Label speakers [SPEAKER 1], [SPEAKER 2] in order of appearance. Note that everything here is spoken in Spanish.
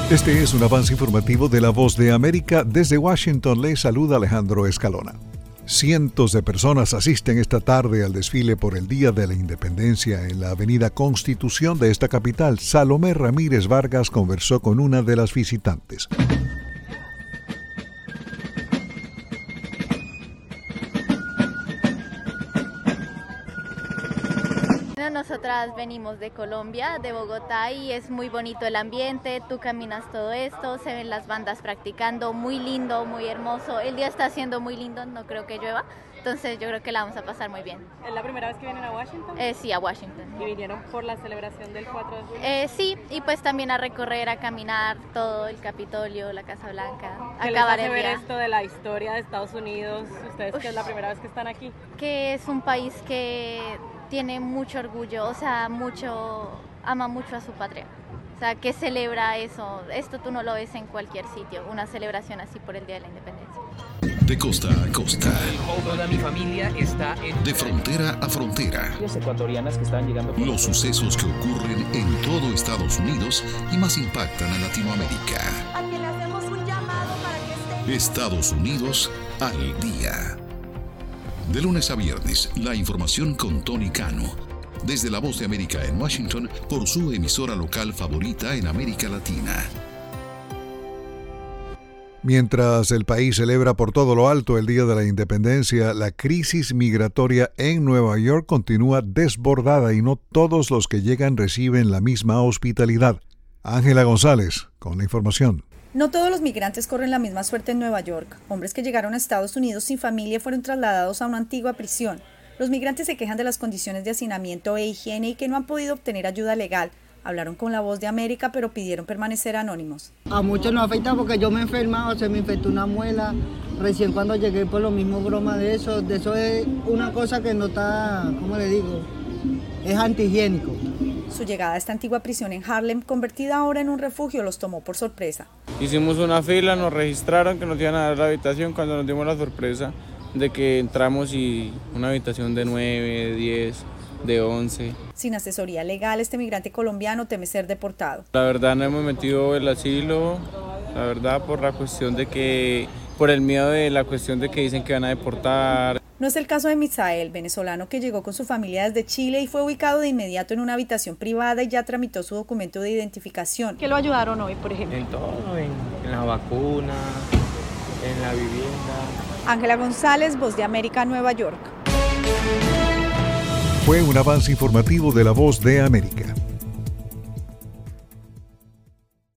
[SPEAKER 1] Este es un avance informativo de La Voz de América. Desde Washington les saluda Alejandro Escalona. Cientos de personas asisten esta tarde al desfile por el Día de la Independencia en la Avenida Constitución de esta capital. Salomé Ramírez Vargas conversó con una de las visitantes.
[SPEAKER 2] Nosotras venimos de Colombia, de Bogotá, y es muy bonito el ambiente, tú caminas todo esto, se ven las bandas practicando, muy lindo, muy hermoso. El día está haciendo muy lindo, no creo que llueva, entonces yo creo que la vamos a pasar muy bien.
[SPEAKER 3] ¿Es la primera vez que vienen a Washington?
[SPEAKER 2] Sí, a Washington.
[SPEAKER 3] ¿Y vinieron por la celebración del 4 de julio?
[SPEAKER 2] Sí, y pues también a recorrer, a caminar todo el Capitolio, la Casa Blanca,
[SPEAKER 3] ¿Qué les hace ver esto de la historia de Estados Unidos? Ustedes que es la primera vez que están aquí.
[SPEAKER 2] Que es un país que tiene mucho orgullo, o sea, ama mucho a su patria. O sea, que celebra eso. Esto tú no lo ves en cualquier sitio, una celebración así por el Día de la Independencia.
[SPEAKER 4] De costa a costa.
[SPEAKER 5] Toda mi familia está en...
[SPEAKER 4] De frontera a frontera.
[SPEAKER 5] Ecuatorianas que están llegando por...
[SPEAKER 4] Los sucesos que ocurren en todo Estados Unidos y más impactan a Latinoamérica.
[SPEAKER 6] A que le hacemos un llamado para que estén...
[SPEAKER 4] Estados Unidos al día. De lunes a viernes, la información con Tony Cano. Desde La Voz de América en Washington, por su emisora local favorita en América Latina.
[SPEAKER 1] Mientras el país celebra por todo lo alto el Día de la Independencia, la crisis migratoria en Nueva York continúa desbordada y no todos los que llegan reciben la misma hospitalidad. Ángela González, con la información.
[SPEAKER 7] No todos los migrantes corren la misma suerte en Nueva York. Hombres que llegaron a Estados Unidos sin familia fueron trasladados a una antigua prisión. Los migrantes se quejan de las condiciones de hacinamiento e higiene y que no han podido obtener ayuda legal. Hablaron con La Voz de América, pero pidieron permanecer anónimos.
[SPEAKER 8] A muchos nos afecta porque yo me he enfermado, se me infectó una muela. Recién cuando llegué, por lo mismo broma de eso es una cosa que no está, ¿cómo le digo? Es antihigiénico.
[SPEAKER 7] Su llegada a esta antigua prisión en Harlem, convertida ahora en un refugio, los tomó por sorpresa.
[SPEAKER 9] Hicimos una fila, nos registraron que nos iban a dar la habitación cuando nos dimos la sorpresa de que entramos y una habitación de 9, de 10, de 11.
[SPEAKER 7] Sin asesoría legal, este migrante colombiano teme ser deportado.
[SPEAKER 9] La verdad no hemos metido el asilo, la verdad por el miedo de la cuestión de que dicen que van a deportar.
[SPEAKER 7] No es el caso de Misael, venezolano que llegó con su familia desde Chile y fue ubicado de inmediato en una habitación privada y ya tramitó su documento de identificación.
[SPEAKER 3] ¿Qué lo ayudaron hoy, por ejemplo?
[SPEAKER 5] En todo, en la vacuna, en la vivienda.
[SPEAKER 7] Ángela González, Voz de América, Nueva York.
[SPEAKER 1] Fue un avance informativo de La Voz de América.